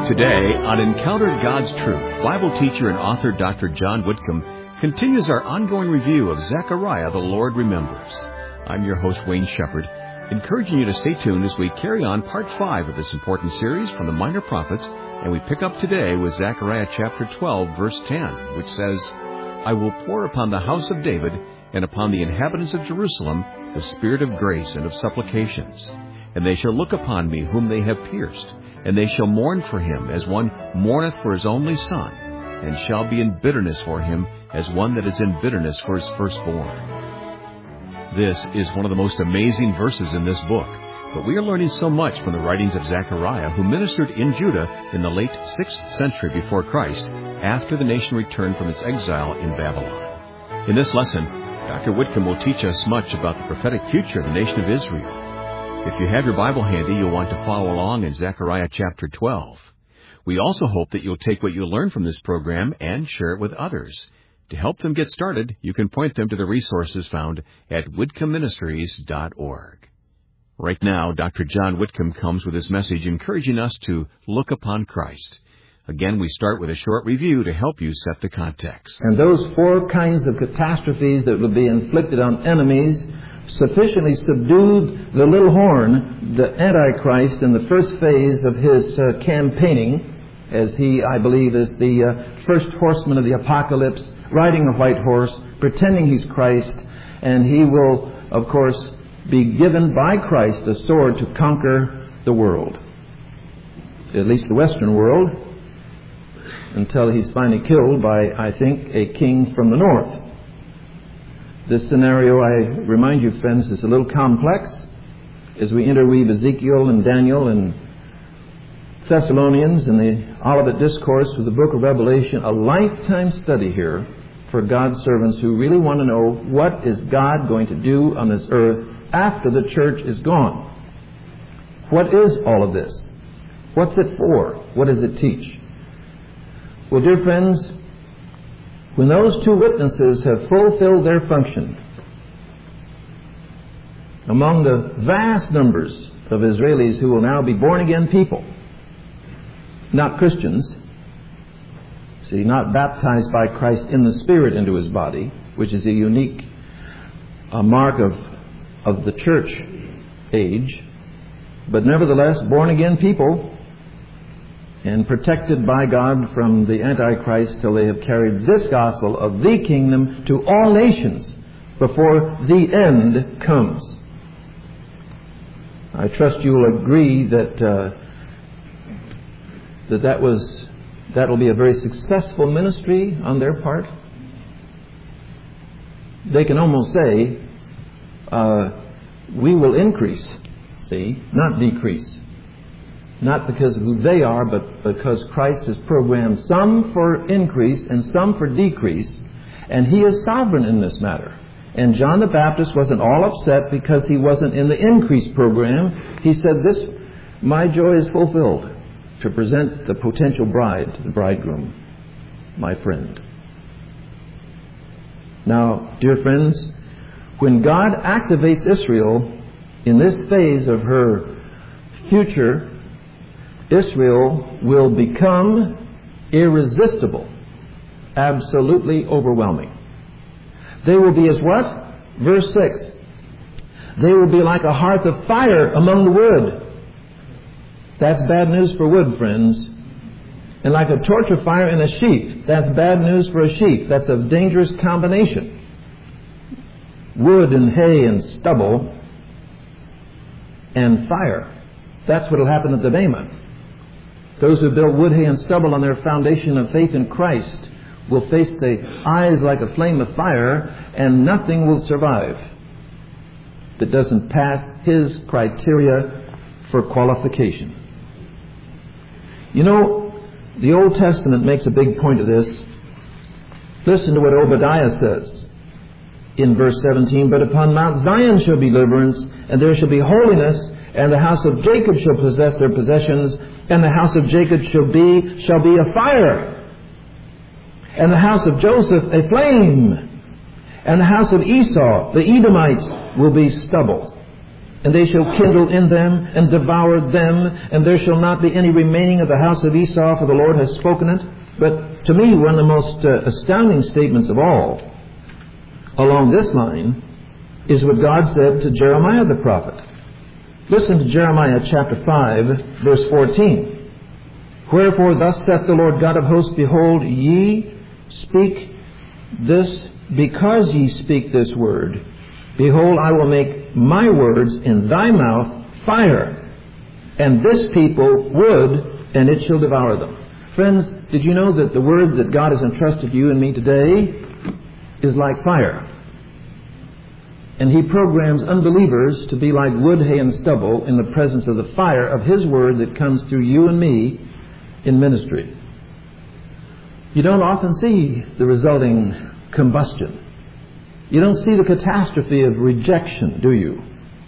Today, on Encounter God's Truth, Bible teacher and author Dr. John Whitcomb continues our ongoing review of Zechariah, the Lord Remembers. I'm your host, Wayne Shepherd, encouraging you to stay tuned as we carry on part 5 of this important series from the Minor Prophets, and we pick up today with Zechariah chapter 12, verse 10, which says, I will pour upon the house of David and upon the inhabitants of Jerusalem the spirit of grace and of supplications. And they shall look upon me whom they have pierced, and they shall mourn for him as one mourneth for his only son, and shall be in bitterness for him as one that is in bitterness for his firstborn. This is one of the most amazing verses in this book, but we are learning so much from the writings of Zechariah, who ministered in Judah in the late 6th century before Christ, after the nation returned from its exile in Babylon. In this lesson, Dr. Whitcomb will teach us much about the prophetic future of the nation of Israel. If you have your Bible handy, you'll want to follow along in Zechariah chapter 12. We also hope that you'll take what you learn from this program and share it with others. To help them get started, you can point them to the resources found at whitcombministries.org. Right now, Dr. John Whitcomb comes with his message encouraging us to look upon Christ. Again, we start with a short review to help you set the context. And those 4 kinds of catastrophes that will be inflicted on enemies sufficiently subdued the little horn, the Antichrist, in the first phase of his campaigning, as he, I believe, is the first horseman of the apocalypse, riding a white horse, pretending he's Christ, and he will, of course, be given by Christ a sword to conquer the world, at least the Western world, until he's finally killed by, I think, a king from the north. This scenario, I remind you, friends, is a little complex. As we interweave Ezekiel and Daniel and Thessalonians and the Olivet Discourse with the book of Revelation, a lifetime study here for God's servants who really want to know what is God going to do on this earth after the church is gone. What is all of this? What's it for? What does it teach? Well, dear friends, when those 2 witnesses have fulfilled their function, among the vast numbers of Israelis who will now be born-again people, not Christians, see, not baptized by Christ in the Spirit into His body, which is a unique mark of the church age, but nevertheless born-again people, and protected by God from the Antichrist till they have carried this gospel of the kingdom to all nations before the end comes. I trust you will agree that that will be a very successful ministry on their part. They can almost say, we will increase, see, not decrease. Not because of who they are, but because Christ has programmed some for increase and some for decrease, and He is sovereign in this matter. And John the Baptist wasn't all upset because he wasn't in the increase program. He said, my joy is fulfilled to present the potential bride to the bridegroom, my friend. Now, dear friends, when God activates Israel in this phase of her future, Israel will become irresistible, absolutely overwhelming. They will be as what? Verse 6. They will be like a hearth of fire among the wood. That's bad news for wood, friends. And like a torch of fire in a sheaf. That's bad news for a sheaf. That's a dangerous combination. Wood and hay and stubble and fire. That's what will happen at the Bema. Those who build wood, hay, and stubble on their foundation of faith in Christ will face the eyes like a flame of fire, and nothing will survive that doesn't pass His criteria for qualification. You know, the Old Testament makes a big point of this. Listen to what Obadiah says in verse 17, but upon Mount Zion shall be deliverance, and there shall be holiness, and the house of Jacob shall possess their possessions, and the house of Jacob shall be a fire, and the house of Joseph a flame, and the house of Esau, the Edomites, will be stubble. and they shall kindle in them and devour them, and there shall not be any remaining of the house of Esau, for the Lord has spoken it. But to me, one of the most astounding statements of all along this line is what God said to Jeremiah the prophet. Listen to Jeremiah chapter 5, verse 14. Wherefore thus saith the Lord God of hosts, behold, ye speak this, because ye speak this word. Behold, I will make my words in thy mouth fire, and this people wood, and it shall devour them. Friends, did you know that the word that God has entrusted you and me today is like fire? And He programs unbelievers to be like wood, hay, and stubble in the presence of the fire of His word that comes through you and me in ministry. You don't often see the resulting combustion. You don't see the catastrophe of rejection, do you?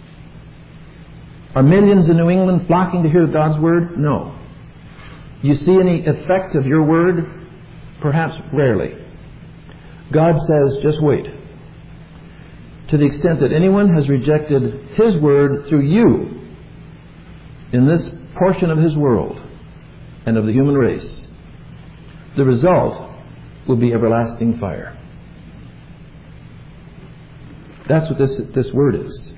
Are millions in New England flocking to hear God's word? No. You see any effect of your word? Perhaps rarely. God says, just wait. To the extent that anyone has rejected His word through you in this portion of His world and of the human race, the result will be everlasting fire. That's what this word is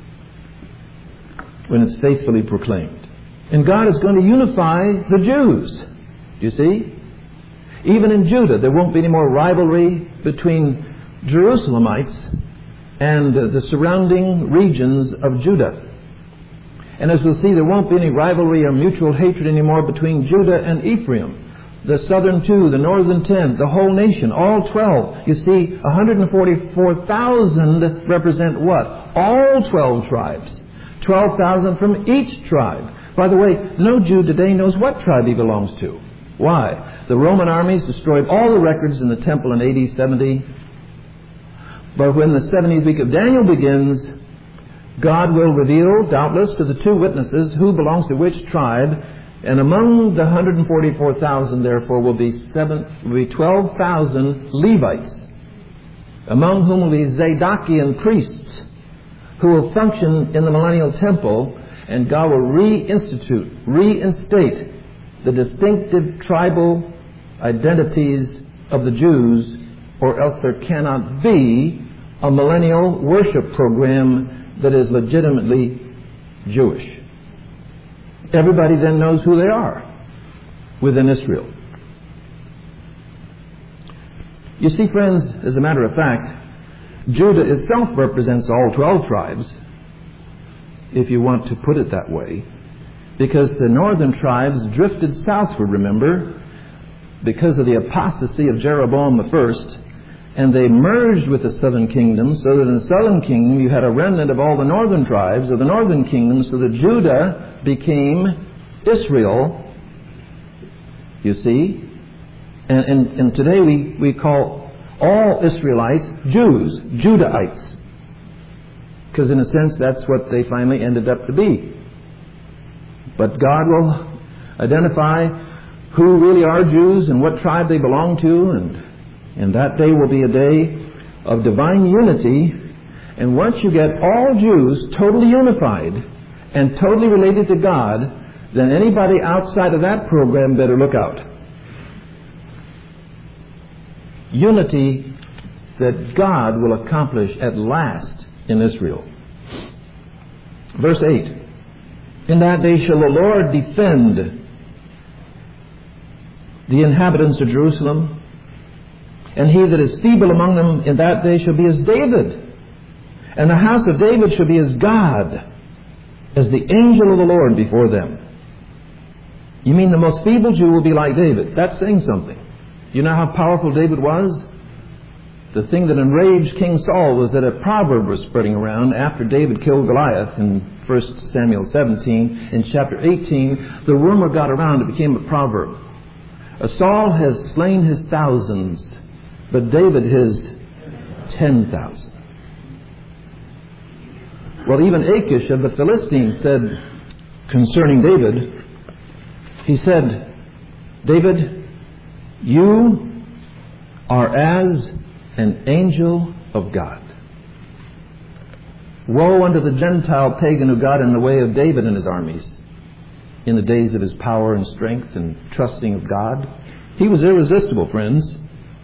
when it's faithfully proclaimed. And God is going to unify the Jews. Do you see? Even in Judah, there won't be any more rivalry between Jerusalemites and the surrounding regions of Judah. And as we'll see, there won't be any rivalry or mutual hatred anymore between Judah and Ephraim. The southern 2, the northern 10, the whole nation, all 12. You see, 144,000 represent what? All 12 tribes. 12,000 from each tribe. By the way, no Jew today knows what tribe he belongs to. Why? The Roman armies destroyed all the records in the temple in AD 70. But when the 70th week of Daniel begins, God will reveal, doubtless, to the 2 witnesses who belongs to which tribe. And among the 144,000, therefore, will be 12,000 Levites, among whom will be Zadokian priests, who will function in the millennial temple, and God will reinstate the distinctive tribal identities of the Jews, or else there cannot be a millennial worship program that is legitimately Jewish. Everybody then knows who they are within Israel. You see, friends, as a matter of fact, Judah itself represents all 12 tribes, if you want to put it that way, because the northern tribes drifted southward, remember, because of the apostasy of Jeroboam I, and they merged with the southern kingdom, so that in the southern kingdom you had a remnant of all the northern tribes of the northern kingdom, so that Judah became Israel, you see. And today we call all Israelites Jews, Judahites, because in a sense that's what they finally ended up to be. But God will identify who really are Jews and what tribe they belong to, and that day will be a day of divine unity. And once you get all Jews totally unified and totally related to God, then anybody outside of that program better look out. Unity that God will accomplish at last in Israel. Verse 8. In that day shall the Lord defend the inhabitants of Jerusalem, and he that is feeble among them in that day shall be as David, and the house of David shall be as God, as the angel of the Lord before them. You mean the most feeble Jew will be like David? That's saying something. You know how powerful David was? The thing that enraged King Saul was that a proverb was spreading around after David killed Goliath in 1 Samuel 17. In chapter 18, the rumor got around, it became a proverb. Saul has slain his thousands, but David his 10,000. Well, even Achish of the Philistines said concerning David, he said, David, you are as an angel of God. Woe unto the Gentile pagan who got in the way of David and his armies in the days of his power and strength and trusting of God. He was irresistible, friends.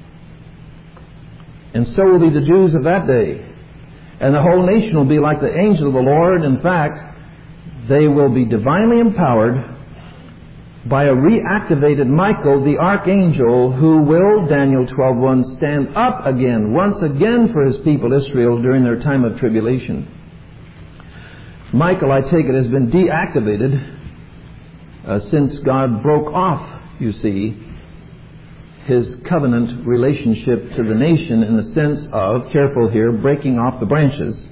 And so will be the Jews of that day. And the whole nation will be like the angel of the Lord. In fact, they will be divinely empowered by a reactivated Michael, the archangel, who will, Daniel 12:1, stand up again, once again for his people Israel during their time of tribulation. Michael, I take it, has been deactivated since God broke off, you see, his covenant relationship to the nation in the sense of, careful here, breaking off the branches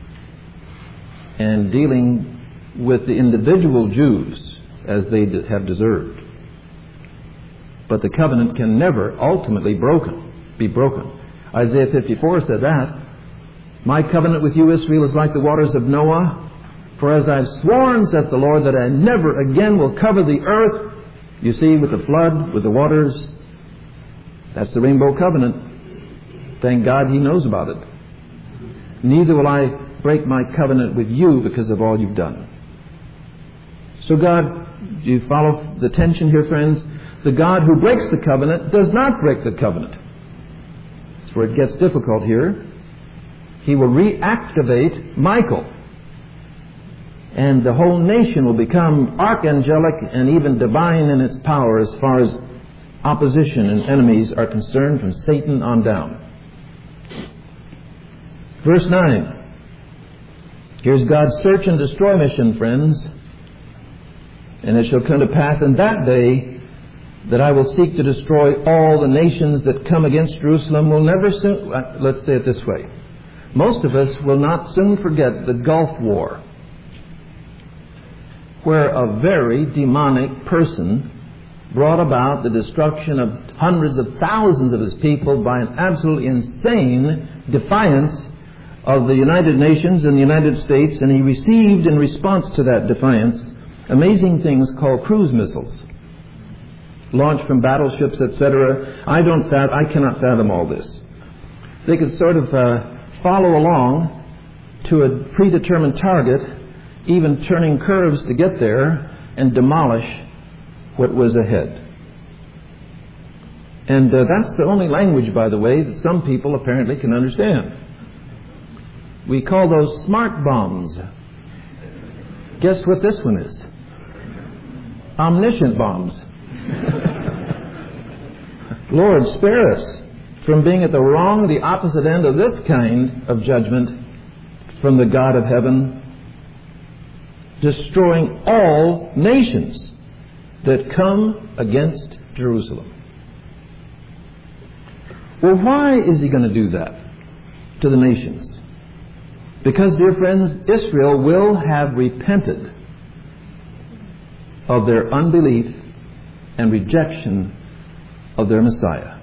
and dealing with the individual Jews as they have deserved. But the covenant can never ultimately be broken. Isaiah 54 said that. My covenant with you, Israel, is like the waters of Noah. For as I've sworn, saith the Lord, that I never again will cover the earth. You see, with the flood, with the waters. That's the rainbow covenant. Thank God he knows about it. Neither will I break my covenant with you because of all you've done. So God, do you follow the tension here, friends? The God who breaks the covenant does not break the covenant. That's where it gets difficult here. He will reactivate Michael. And the whole nation will become archangelic and even divine in its power as far as opposition and enemies are concerned, from Satan on down. Verse 9. Here's God's search and destroy mission, friends. And it shall come to pass in that day that I will seek to destroy all the nations that come against Jerusalem. Will never soon, let's say it this way. Most of us will not soon forget the Gulf War, where a very demonic person brought about the destruction of hundreds of thousands of his people by an absolutely insane defiance of the United Nations and the United States, and he received in response to that defiance amazing things called cruise missiles, launched from battleships, etc. I cannot fathom all this. They could sort of follow along to a predetermined target, even turning curves to get there, and demolish what was ahead. And that's the only language, by the way, that some people apparently can understand. We call those smart bombs. Guess what this one is? Omniscient bombs. Lord, spare us from being at the opposite end of this kind of judgment from the God of heaven, destroying all nations that come against Jerusalem. Well, why is he going to do that to the nations? Because, dear friends, Israel will have repented of their unbelief and rejection of their Messiah.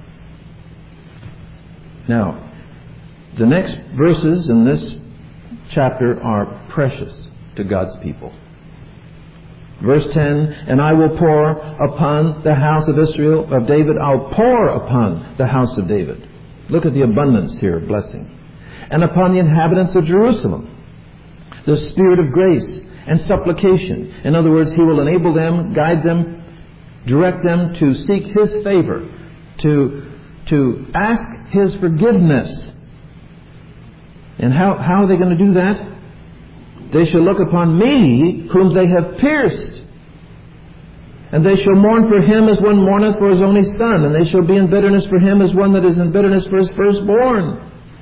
Now, the next verses in this chapter are precious to God's people. Verse 10, and I will pour upon the house of Israel, of David, I'll pour upon the house of David. Look at the abundance here of blessing. And upon the inhabitants of Jerusalem, the spirit of grace and supplication. In other words, he will enable them, guide them, direct them to seek his favor, to ask his forgiveness. And how are they going to do that? They shall look upon me, whom they have pierced. And they shall mourn for him as one mourneth for his only son. And they shall be in bitterness for him as one that is in bitterness for his firstborn.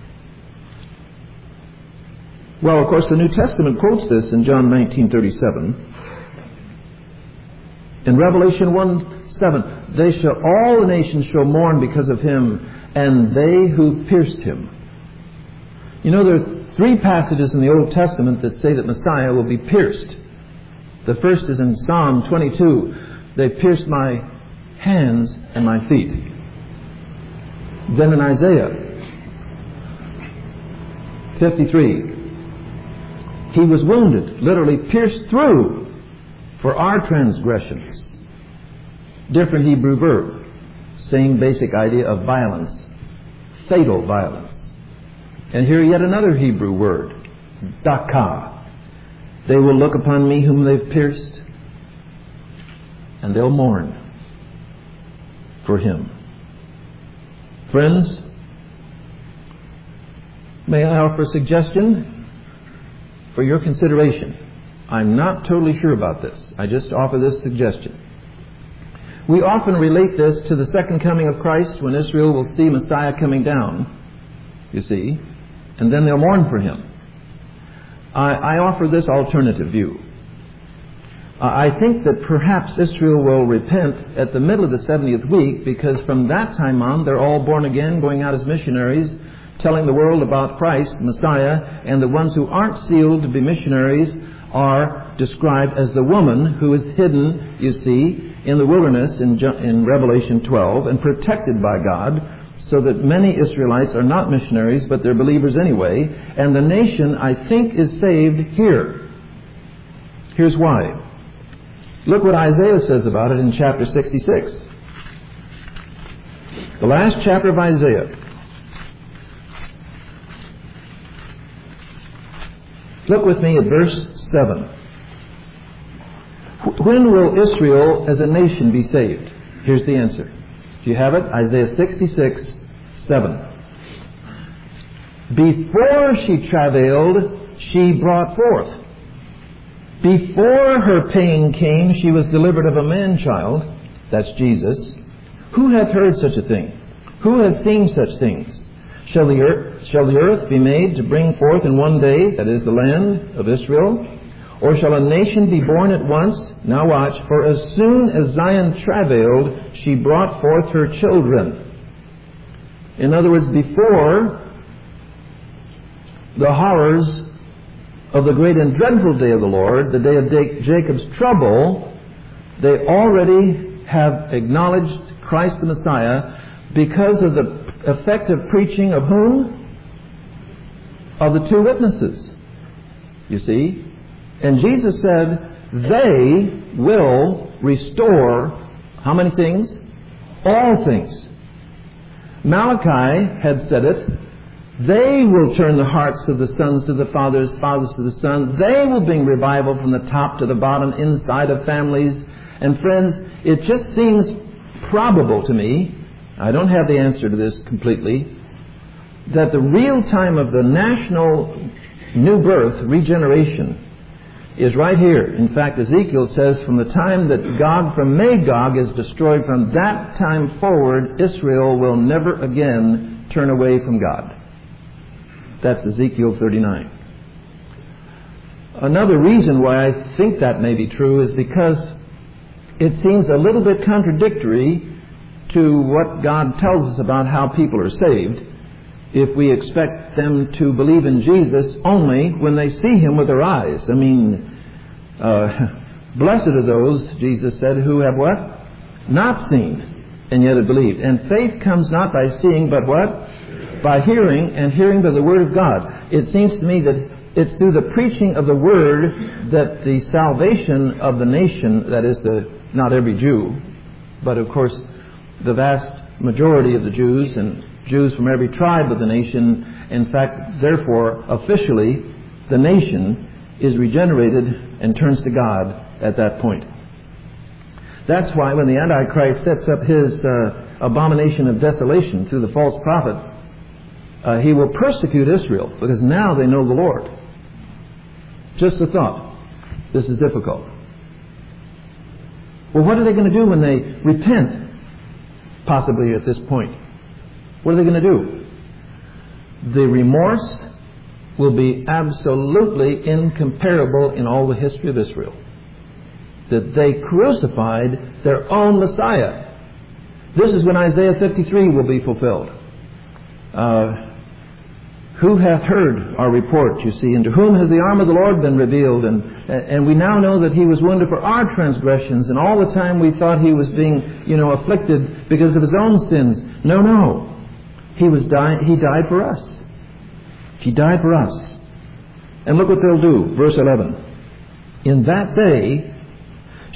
Well, of course, the New Testament quotes this in John 19:37. In Revelation 1:7, all the nations shall mourn because of him, and they who pierced him. You know, there are 3 passages in the Old Testament that say that Messiah will be pierced. The first is in Psalm 22. They pierced my hands and my feet. Then in Isaiah 53, he was wounded, literally pierced through for our transgressions. Different Hebrew verb. Same basic idea of violence. Fatal violence. And here yet another Hebrew word. Daka. They will look upon me whom they've pierced, and they'll mourn for him. Friends, may I offer a suggestion for your consideration? I'm not totally sure about this. I just offer this suggestion. We often relate this to the second coming of Christ, when Israel will see Messiah coming down, you see, and then they'll mourn for him. I offer this alternative view. I think that perhaps Israel will repent at the middle of the 70th week, because from that time on they're all born again, going out as missionaries, telling the world about Christ, Messiah, and the ones who aren't sealed to be missionaries are described as the woman who is hidden, you see, in the wilderness in Revelation 12 and protected by God, so that many Israelites are not missionaries, but they're believers anyway. And the nation, I think, is saved here. Here's why. Look what Isaiah says about it in chapter 66. The last chapter of Isaiah. Look with me at verse 7. When will Israel as a nation be saved? Here's the answer. Do you have it? Isaiah 66, 7. Before she travailed, she brought forth. Before her pain came, she was delivered of a man-child. That's Jesus. Who hath heard such a thing? Who hath seen such things? Shall the earth be made to bring forth in one day, that is the land of Israel? Or shall a nation be born at once? Now watch. For as soon as Zion travailed, she brought forth her children. In other words, before the horrors of the great and dreadful day of the Lord, the day of Jacob's trouble, they already have acknowledged Christ the Messiah because of the effective preaching of whom? Of the two witnesses. You see? And Jesus said, they will restore how many things? All things. Malachi had said it. They will turn the hearts of the sons to the fathers, fathers to the sons. They will bring revival from the top to the bottom, inside of families. And friends, it just seems probable to me, I don't have the answer to this completely, that the real time of the national new birth, regeneration, is right here. In fact, Ezekiel says from the time that Gog from Magog is destroyed, from that time forward, Israel will never again turn away from God. That's Ezekiel 39. Another reason why I think that may be true is because it seems a little bit contradictory to what God tells us about how people are saved, if we expect them to believe in Jesus only when they see Him with their eyes. I mean, blessed are those, Jesus said, who have what? Not seen, and yet have believed. And faith comes not by seeing, but what? By hearing, and hearing by the Word of God. It seems to me that it's through the preaching of the Word that the salvation of the nation, that is, not every Jew, but of course the vast majority of the Jews, and Jews from every tribe of the nation, in fact, therefore, officially, the nation is regenerated and turns to God at that point. That's why when the Antichrist sets up his abomination of desolation through the false prophet, he will persecute Israel, because now they know the Lord. Just a thought. This is difficult. Well, what are they going to do when they repent? Possibly at this point. What are they going to do? The remorse will be absolutely incomparable in all the history of Israel. That they crucified their own Messiah. This is when Isaiah 53 will be fulfilled. Who hath heard our report, you see, and to whom has the arm of the Lord been revealed? And we now know that He was wounded for our transgressions, and all the time we thought He was being, afflicted because of His own sins. No. He died for us. He died for us. And look what they'll do. Verse 11. In that day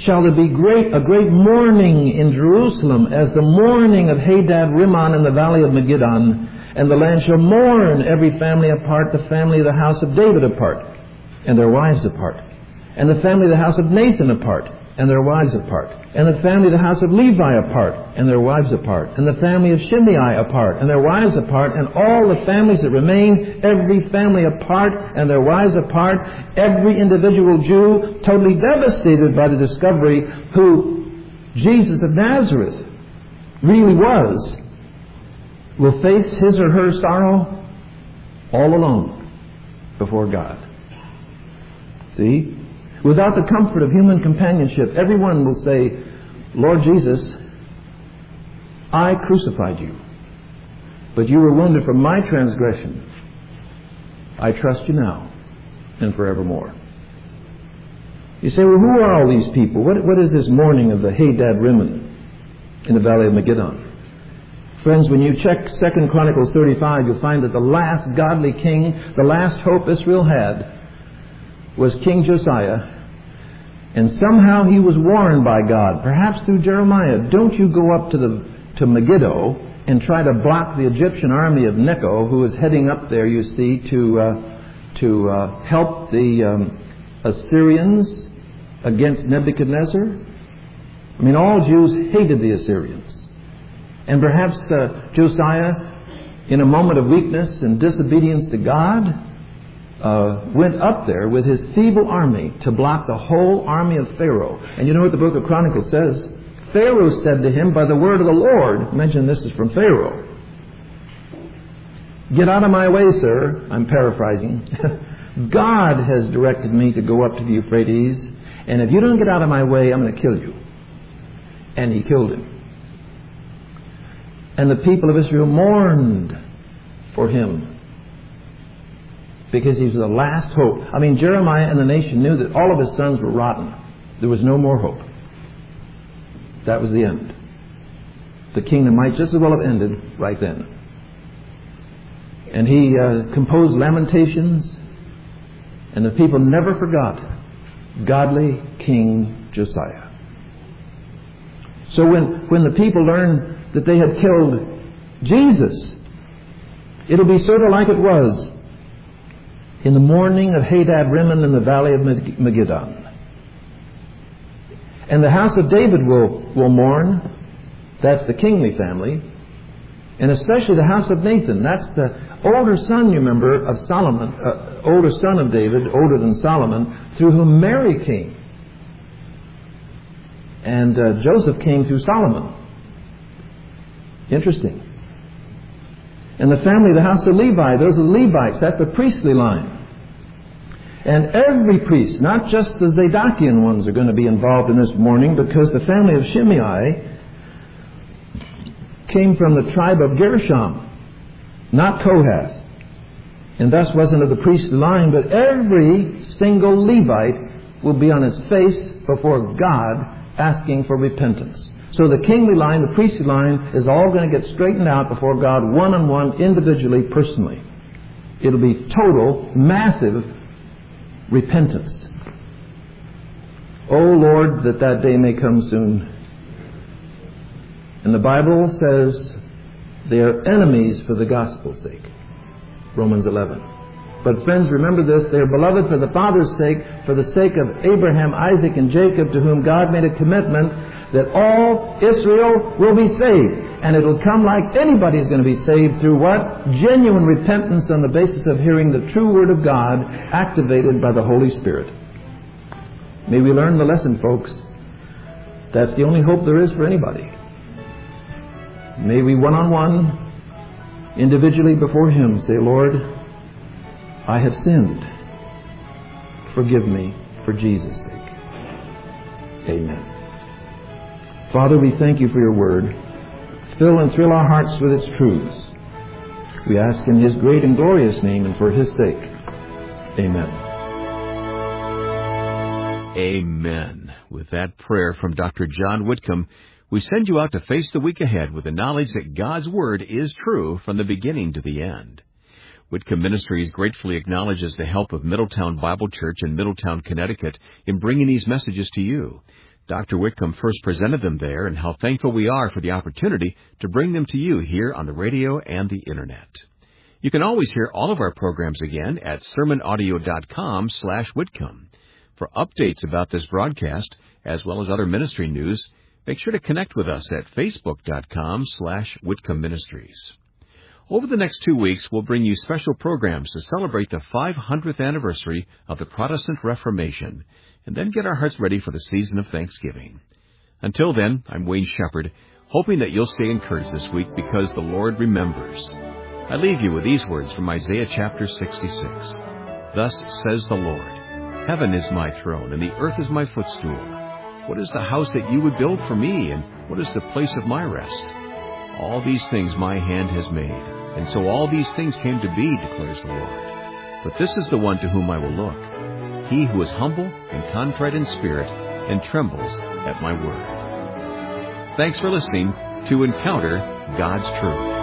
shall there be a great mourning in Jerusalem, as the mourning of Hadad Rimmon in the valley of Megiddon. And the land shall mourn, every family apart, the family of the house of David apart, and their wives apart, and the family of the house of Nathan apart, and their wives apart, and the family of the house of Levi apart, and their wives apart, and the family of Shimei apart, and their wives apart, and all the families that remain, every family apart, and their wives apart, every individual Jew totally devastated by the discovery who Jesus of Nazareth really was, will face his or her sorrow all alone before God. See? Without the comfort of human companionship, everyone will say, Lord Jesus, I crucified you, but you were wounded for my transgression. I trust you now and forevermore. You say, well, who are all these people? What is this mourning of the Hadad Rimmon in the valley of Megiddon? Friends, when you check 2 Chronicles 35, you'll find that the last godly king, the last hope Israel had, was King Josiah. And somehow he was warned by God, perhaps through Jeremiah, don't you go up to Megiddo and try to block the Egyptian army of Necho, who is heading up there, you see, to help the Assyrians against Nebuchadnezzar. I mean, all Jews hated the Assyrians. And perhaps Josiah, in a moment of weakness and disobedience to God, went up there with his feeble army to block the whole army of Pharaoh. And you know what the book of Chronicles says? Pharaoh said to him by the word of the Lord, mention this is from Pharaoh, get out of my way, sir. I'm paraphrasing. God has directed me to go up to the Euphrates, and if you don't get out of my way, I'm going to kill you. And he killed him. And the people of Israel mourned for him, because he was the last hope. I mean, Jeremiah and the nation knew that all of his sons were rotten. There was no more hope. That was the end. The kingdom might just as well have ended right then. And he composed lamentations, and the people never forgot godly King Josiah. So when the people learned that they had killed Jesus, it'll be sort of like it was in the morning of Hadad Rimmon in the valley of Megiddon. And the house of David will mourn. That's the kingly family. And especially the house of Nathan. That's the older son, you remember, of Solomon, older son of David, older than Solomon, through whom Mary came. And Joseph came through Solomon. Interesting. And the family of the house of Levi, those are the Levites. That's the priestly line. And every priest, not just the Zadokian ones, are going to be involved in this mourning, because the family of Shimei came from the tribe of Gershom, not Kohath, and thus wasn't of the priestly line. But every single Levite will be on his face before God asking for repentance. So the kingly line, the priestly line, is all going to get straightened out before God, one-on-one, individually, personally. It'll be total, massive repentance. Oh Lord, that day may come soon. And the Bible says they are enemies for the gospel's sake. Romans 11. But friends, remember this, they are beloved for the Father's sake, for the sake of Abraham, Isaac, and Jacob, to whom God made a commitment that all Israel will be saved. And it will come like anybody's going to be saved through what? Genuine repentance on the basis of hearing the true Word of God activated by the Holy Spirit. May we learn the lesson, folks. That's the only hope there is for anybody. May we one-on-one, individually before Him, say, Lord, I have sinned. Forgive me for Jesus' sake. Amen. Father, we thank you for your word. Fill and thrill our hearts with its truths. We ask in His great and glorious name and for His sake. Amen. Amen. With that prayer from Dr. John Whitcomb, we send you out to face the week ahead with the knowledge that God's Word is true from the beginning to the end. Whitcomb Ministries gratefully acknowledges the help of Middletown Bible Church in Middletown, Connecticut in bringing these messages to you. Dr. Whitcomb first presented them there, and how thankful we are for the opportunity to bring them to you here on the radio and the Internet. You can always hear all of our programs again at sermonaudio.com/Whitcomb. For updates about this broadcast, as well as other ministry news, make sure to connect with us at facebook.com/Whitcomb Ministries. Over the next 2 weeks, we'll bring you special programs to celebrate the 500th anniversary of the Protestant Reformation, and then get our hearts ready for the season of Thanksgiving. Until then, I'm Wayne Shepherd, hoping that you'll stay encouraged this week because the Lord remembers. I leave you with these words from Isaiah chapter 66. Thus says the Lord, Heaven is my throne, and the earth is my footstool. What is the house that you would build for me, and what is the place of my rest? All these things my hand has made, and so all these things came to be, declares the Lord. But this is the one to whom I will look, he who is humble and contrite in spirit, and trembles at my word. Thanks for listening to Encounter God's Truth.